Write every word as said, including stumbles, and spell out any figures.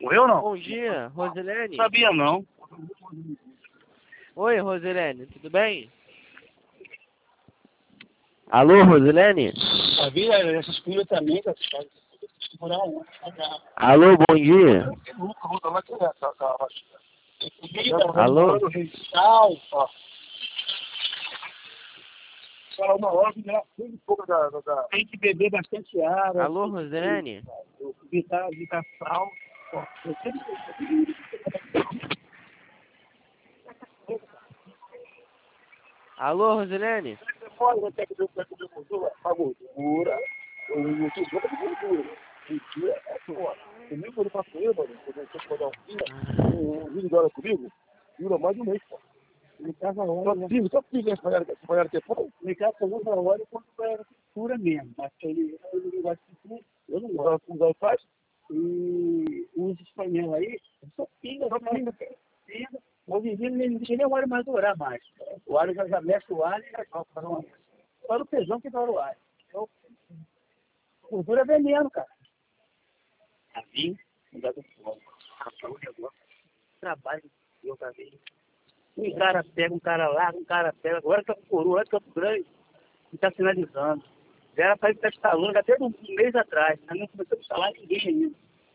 Morreu ou não? Bom dia, Rosilene. Sabia não. Oi, Rosilene, tudo bem? Alô, Rosilene? Sabia essas coisas também, cara. Alô, bom dia. Alô? Tem que beber bastante água. Alô, Rosilene? Evitar, evitar sal. Alô, Rosilene? Você pode até que vai comer gordura, a gordura, o tesouro de gordura. Gordura é foda. Comigo, quando eu faço eu, mano, quando eu tenho que mandar um filho, um vídeo dólar comigo, dura mais de um mês, pô. Em casa, hora. Só pico, só pico, esse palhaço que é pô. Em casa, eu uso a hora quando é cura mesmo. Mas ele não gosta de tudo. Eu não gosto de usar faz. E usa espanhol aí, só pinga, só pinga, pinga. Hoje em dia ele não deixa nem o alho mais dourar mais. O alho já, já mexe o alho e já toca. Só no feijão que dá o alho. Então, gordura é veneno, cara. Assim, não dá do fogo. Trabalho, eu também. Um cara pega, um cara larga, um cara pega. Agora tá com coroa, agora tá com grande. E tá sinalizando. Já era pra ele estar instalando até um mês atrás. Não começou a instalar ninguém ainda.